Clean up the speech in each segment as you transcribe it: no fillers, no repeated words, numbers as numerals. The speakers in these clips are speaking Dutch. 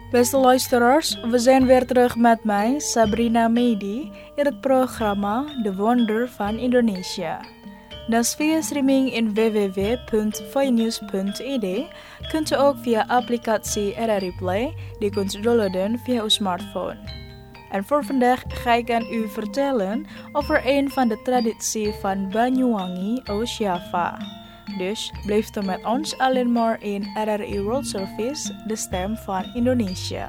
Beste luisteraars, we zijn weer terug met mij, Sabrina Medi, in het programma De Wonder van Indonesië. Naast via streaming in www.voinews.id kunt u ook via applicatie RRI Play die kunt downloaden via uw smartphone. En voor vandaag ga ik aan u vertellen over een van de tradities van Banyuwangi, Oost-Java. Dus blijf dan met ons alleen maar in RRI World Service, de stem van Indonesië.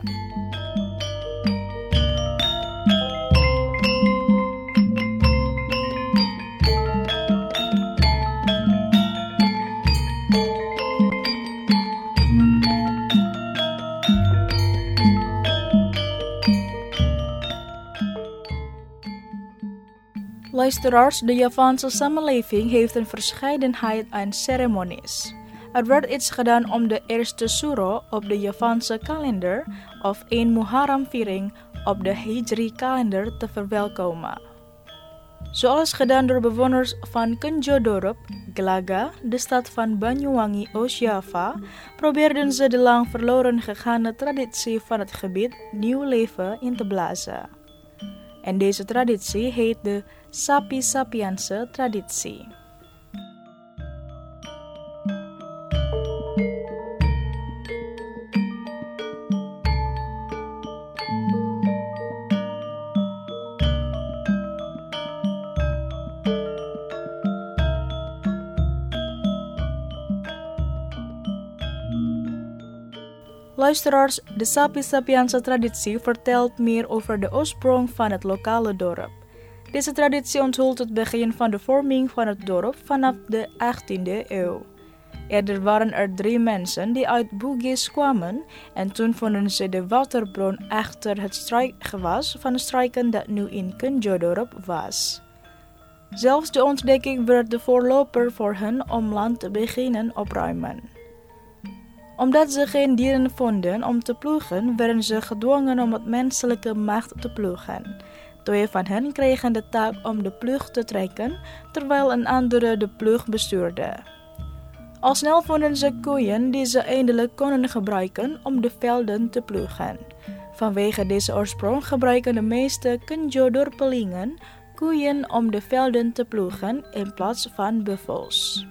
Luisteraars, de Javaanse samenleving heeft een verscheidenheid aan ceremonies. Er werd iets gedaan om de eerste Suro op de Javaanse kalender of een Muharram-viering op de Hijri-kalender te verwelkomen. Zoals gedaan door bewoners van Kenjodorp, Glaga, de stad van Banyuwangi, Oost-Java, probeerden ze de lang verloren gegaane traditie van het gebied nieuw leven in te blazen. En deze traditie heet de Sapi-Sapianse traditie. Luisteraars, de Sapi-Sapianse traditie vertelt meer over de oorsprong van het lokale dorp. Deze traditie onthult het begin van de vorming van het dorp vanaf de 18e eeuw. Eerder waren er 3 mensen die uit Bugis kwamen en toen vonden ze de waterbron achter het struikgewas van de struiken dat nu in Kenjodorp was. Zelfs de ontdekking werd de voorloper voor hen om land te beginnen opruimen. Omdat ze geen dieren vonden om te ploegen, werden ze gedwongen om met menselijke macht te ploegen. 2 van hen kregen de taak om de ploeg te trekken, terwijl een andere de ploeg bestuurde. Al snel vonden ze koeien die ze eindelijk konden gebruiken om de velden te ploegen. Vanwege deze oorsprong gebruiken de meeste Kenjodorpelingen koeien om de velden te ploegen in plaats van buffels.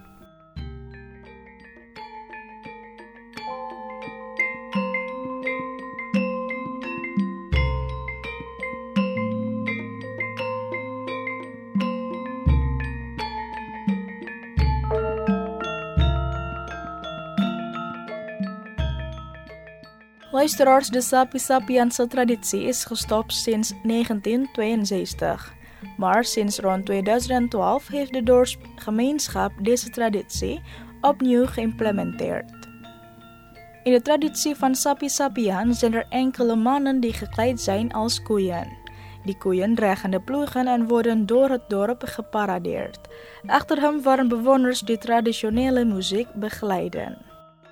Luisteraars, de Sapi-Sapianse traditie is gestopt sinds 1962. Maar sinds rond 2012 heeft de dorpsgemeenschap deze traditie opnieuw geïmplementeerd. In de traditie van Sapi-Sapian zijn er enkele mannen die gekleed zijn als koeien. Die koeien dragen de ploegen en worden door het dorp geparadeerd. Achter hem waren bewoners die traditionele muziek begeleiden.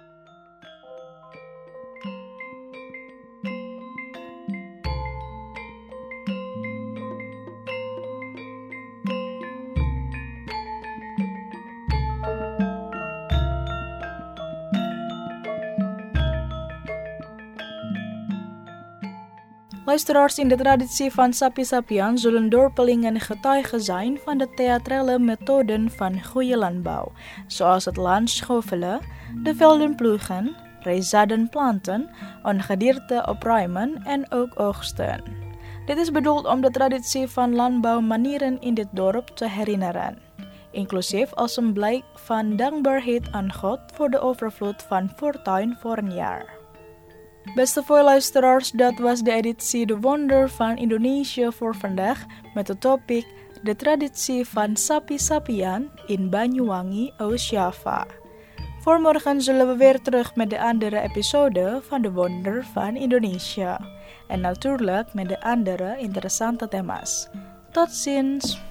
Luisteraars, in de traditie van Sapi-Sapian zullen dorpelingen getuigen zijn van de theatrale methoden van goede landbouw, zoals het land schoffelen, de velden ploegen, rijzaden planten, ongedierte opruimen en ook oogsten. Dit is bedoeld om de traditie van landbouwmanieren in dit dorp te herinneren, inclusief als een blijk van dankbaarheid aan God voor de overvloed van fortuin voor een jaar. Beste luisteraars, dat was de editie De Wonder van Indonesië voor vandaag met het topic de traditie van Sapi-Sapian in Banyuwangi, Oost-Java. Voor morgen zullen we weer terug met de andere episode van De Wonder van Indonesië. En natuurlijk met de andere interessante thema's. Tot ziens!